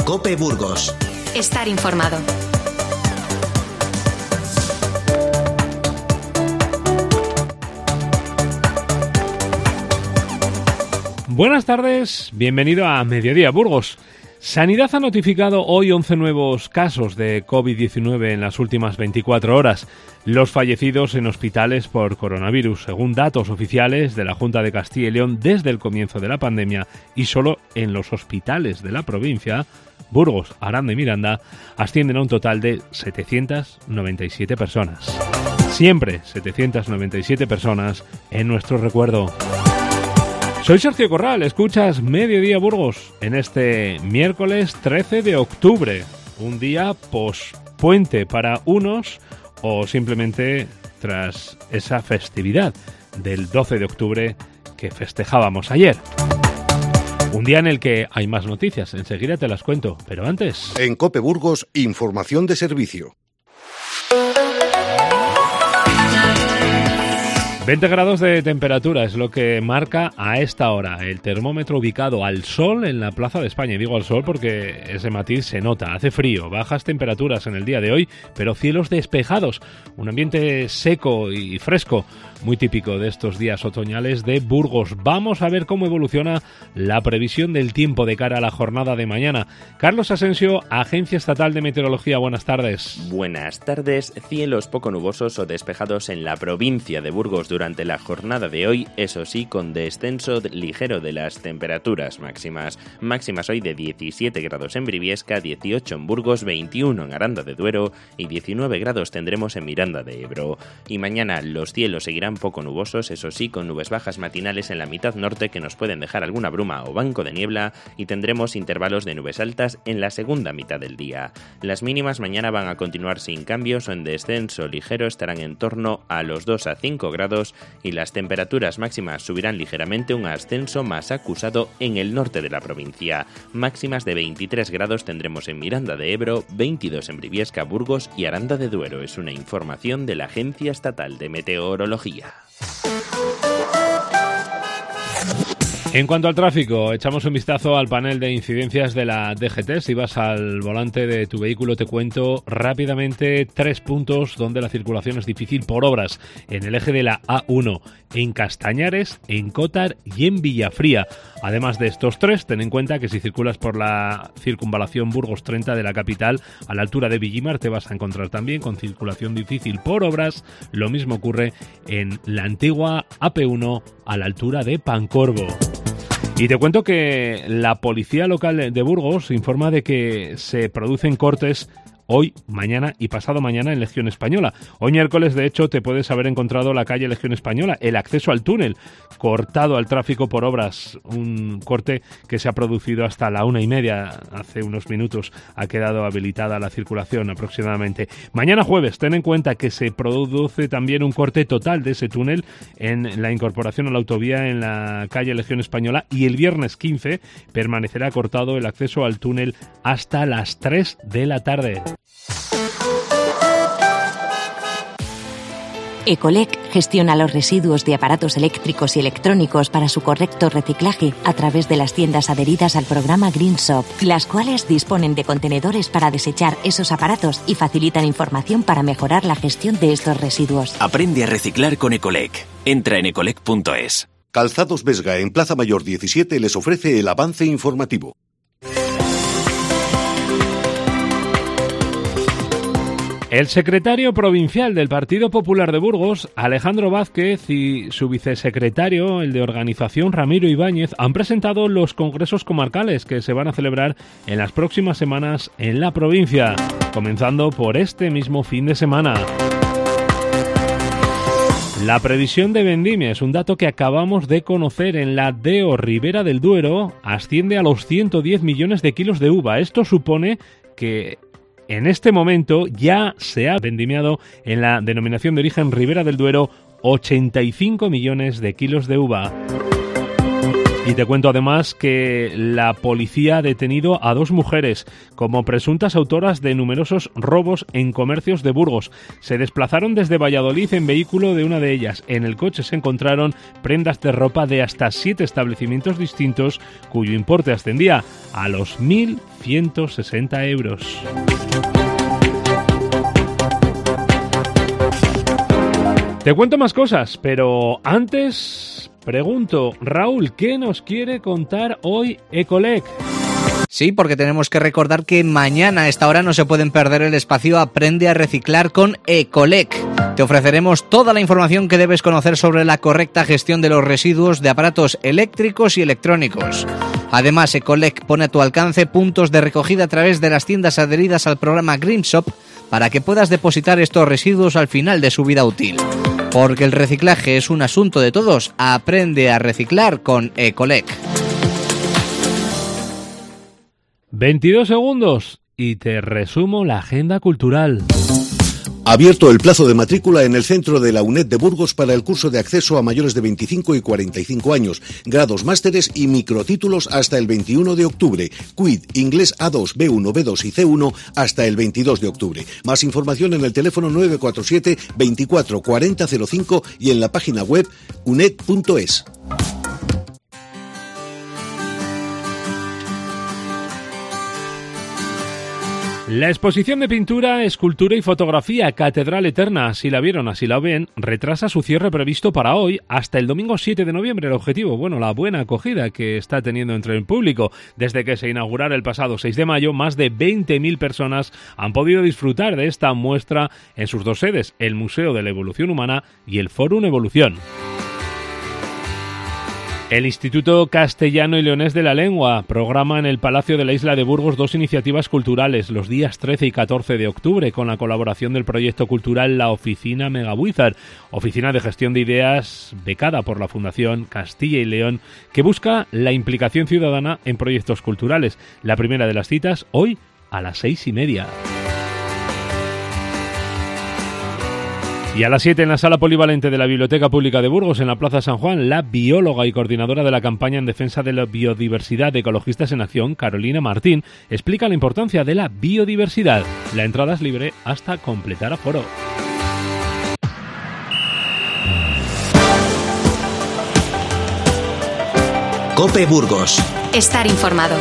COPE Burgos. Estar informado. Buenas tardes, bienvenido a Mediodía Burgos. Sanidad ha notificado hoy 11 nuevos casos de COVID-19 en las últimas 24 horas. Los fallecidos en hospitales por coronavirus, según datos oficiales de la Junta de Castilla y León desde el comienzo de la pandemia, y solo en los hospitales de la provincia, Burgos, Aranda y Miranda, ascienden a un total de 797 personas. Siempre 797 personas en nuestro recuerdo. Soy Sergio Corral, escuchas Mediodía Burgos en este miércoles 13 de octubre, un día pospuente para unos o simplemente tras esa festividad del 12 de octubre que festejábamos ayer. Un día en el que hay más noticias, enseguida te las cuento, pero antes... En COPE Burgos, información de servicio. 20 grados de temperatura es lo que marca a esta hora el termómetro ubicado al sol en la Plaza de España. Y digo al sol porque ese matiz se nota, hace frío, bajas temperaturas en el día de hoy, pero cielos despejados, un ambiente seco y fresco, muy típico de estos días otoñales de Burgos. Vamos a ver cómo evoluciona la previsión del tiempo de cara a la jornada de mañana. Carlos Asensio, Agencia Estatal de Meteorología, buenas tardes. Buenas tardes, cielos poco nubosos o despejados en la provincia de Burgos durante la jornada de hoy, eso sí, con descenso ligero de las temperaturas máximas. Máximas hoy de 17 grados en Briviesca, 18 en Burgos, 21 en Aranda de Duero y 19 grados tendremos en Miranda de Ebro. Y mañana los cielos seguirán poco nubosos, eso sí, con nubes bajas matinales en la mitad norte que nos pueden dejar alguna bruma o banco de niebla, y tendremos intervalos de nubes altas en la segunda mitad del día. Las mínimas mañana van a continuar sin cambios o en descenso ligero, estarán en torno a los 2 a 5 grados y las temperaturas máximas subirán ligeramente, un ascenso más acusado en el norte de la provincia. Máximas de 23 grados tendremos en Miranda de Ebro, 22 en Briviesca, Burgos y Aranda de Duero. Es una información de la Agencia Estatal de Meteorología. En cuanto al tráfico, echamos un vistazo al panel de incidencias de la DGT. Si vas al volante de tu vehículo, te cuento rápidamente 3 puntos donde la circulación es difícil por obras. En el eje de la A1, en Castañares, en Cótar y en Villafría. Además de estos 3, ten en cuenta que si circulas por la circunvalación Burgos 30 de la capital, a la altura de Villimar, te vas a encontrar también con circulación difícil por obras. Lo mismo ocurre en la antigua AP1 a la altura de Pancorbo. Y te cuento que la policía local de Burgos informa de que se producen cortes hoy, mañana y pasado mañana en Legión Española. Hoy miércoles, de hecho, te puedes haber encontrado la calle Legión Española, el acceso al túnel, cortado al tráfico por obras. Un corte que se ha producido hasta la 1:30. Hace unos minutos ha quedado habilitada la circulación aproximadamente. Mañana jueves, ten en cuenta que se produce también un corte total de ese túnel en la incorporación a la autovía en la calle Legión Española, y el viernes 15 permanecerá cortado el acceso al túnel hasta las 3 de la tarde. Ecolec gestiona los residuos de aparatos eléctricos y electrónicos para su correcto reciclaje a través de las tiendas adheridas al programa Green Shop, las cuales disponen de contenedores para desechar esos aparatos y facilitan información para mejorar la gestión de estos residuos. Aprende a reciclar con Ecolec. Entra en ecolec.es. Calzados Vesga en Plaza Mayor 17 les ofrece el avance informativo. El secretario provincial del Partido Popular de Burgos, Alejandro Vázquez, y su vicesecretario, el de Organización, Ramiro Ibáñez, han presentado los congresos comarcales que se van a celebrar en las próximas semanas en la provincia, comenzando por este mismo fin de semana. La previsión de vendimia es un dato que acabamos de conocer. En la DEO Ribera del Duero asciende a los 110 millones de kilos de uva. Esto supone que en este momento ya se ha vendimiado en la denominación de origen Ribera del Duero 85 millones de kilos de uva. Y te cuento además que la policía ha detenido a 2 mujeres como presuntas autoras de numerosos robos en comercios de Burgos. Se desplazaron desde Valladolid en vehículo de una de ellas. En el coche se encontraron prendas de ropa de hasta 7 establecimientos distintos, cuyo importe ascendía a los 1.160 euros. Te cuento más cosas, pero antes pregunto, Raúl, ¿qué nos quiere contar hoy Ecolec? Sí, porque tenemos que recordar que mañana a esta hora no se pueden perder el espacio Aprende a Reciclar con Ecolec. Te ofreceremos toda la información que debes conocer sobre la correcta gestión de los residuos de aparatos eléctricos y electrónicos. Además, Ecolec pone a tu alcance puntos de recogida a través de las tiendas adheridas al programa Green Shop para que puedas depositar estos residuos al final de su vida útil. Porque el reciclaje es un asunto de todos. Aprende a reciclar con Ecolec. 22 segundos y te resumo la agenda cultural. Abierto el plazo de matrícula en el centro de la UNED de Burgos para el curso de acceso a mayores de 25 y 45 años, grados, másteres y microtítulos hasta el 21 de octubre. Quid, inglés A2, B1, B2 y C1 hasta el 22 de octubre. Más información en el teléfono 947 24 40 05 y en la página web uned.es. La exposición de pintura, escultura y fotografía Catedral Eterna, así la vieron, así la ven, retrasa su cierre previsto para hoy hasta el domingo 7 de noviembre. El objetivo, la buena acogida que está teniendo entre el público. Desde que se inaugurara el pasado 6 de mayo, más de 20.000 personas han podido disfrutar de esta muestra en sus 2 sedes, el Museo de la Evolución Humana y el Fórum Evolución. El Instituto Castellano y Leonés de la Lengua programa en el Palacio de la Isla de Burgos 2 iniciativas culturales los días 13 y 14 de octubre con la colaboración del proyecto cultural La Oficina Megabuizar, oficina de gestión de ideas becada por la Fundación Castilla y León, que busca la implicación ciudadana en proyectos culturales. La primera de las citas hoy a las 6:30. Y a las 7 en la sala polivalente de la Biblioteca Pública de Burgos, en la Plaza San Juan, la bióloga y coordinadora de la campaña en defensa de la biodiversidad de Ecologistas en Acción, Carolina Martín, explica la importancia de la biodiversidad. La entrada es libre hasta completar aforo. COPE Burgos. Estar informado.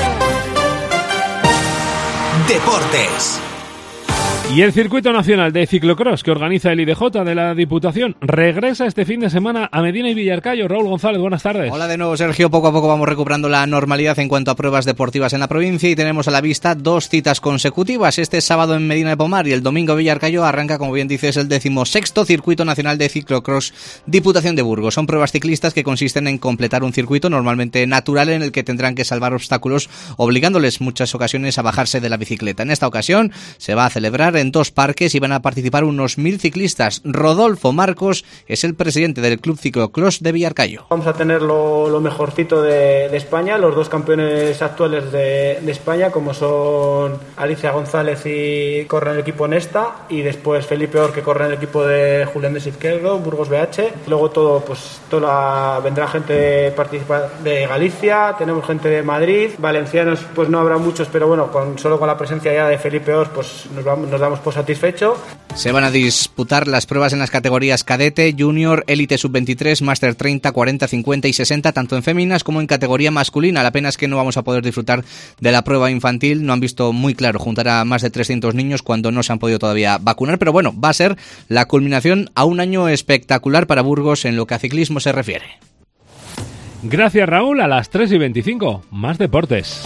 Deportes. Y el Circuito Nacional de Ciclocross que organiza el IDJ de la Diputación regresa este fin de semana a Medina y Villarcayo. Raúl González, buenas tardes. Hola de nuevo, Sergio. Poco a poco vamos recuperando la normalidad en cuanto a pruebas deportivas en la provincia y tenemos a la vista 2 citas consecutivas. Este sábado en Medina de Pomar y el domingo Villarcayo arranca, como bien dices, el 16º Circuito Nacional de Ciclocross Diputación de Burgos. Son pruebas ciclistas que consisten en completar un circuito normalmente natural en el que tendrán que salvar obstáculos, obligándoles muchas ocasiones a bajarse de la bicicleta. En esta ocasión se va a celebrar en 2 parques y van a participar unos 1.000 ciclistas. Rodolfo Marcos es el presidente del Club Ciclocross de Villarcayo. Vamos a tener lo mejorcito de España, los 2 campeones actuales de España, como son Alicia González y corre en el equipo Nesta, y después Felipe Or, que corre en el equipo de Julián de Izquierdo, Burgos BH. Luego vendrá gente de Galicia, tenemos gente de Madrid, valencianos pues no habrá muchos, pero bueno, solo con la presencia ya de Felipe Or pues nos damos por satisfecho. Se van a disputar las pruebas en las categorías cadete, junior, élite sub-23, máster 30, 40, 50 y 60, tanto en féminas como en categoría masculina. La pena es que no vamos a poder disfrutar de la prueba infantil. No han visto muy claro juntar a más de 300 niños cuando no se han podido todavía vacunar, pero bueno, va a ser la culminación a un año espectacular para Burgos en lo que a ciclismo se refiere. Gracias, Raúl. A las 3:25, más deportes.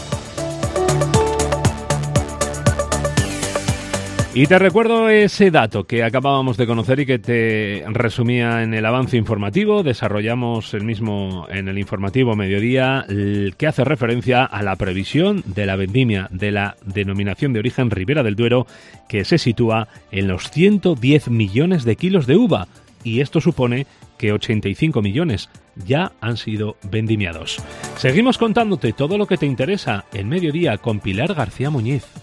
Y te recuerdo ese dato que acabábamos de conocer y que te resumía en el avance informativo. Desarrollamos el mismo en el informativo mediodía, que hace referencia a la previsión de la vendimia de la denominación de origen Ribera del Duero, que se sitúa en los 110 millones de kilos de uva. Y esto supone que 85 millones ya han sido vendimiados. Seguimos contándote todo lo que te interesa en Mediodía con Pilar García Muñiz.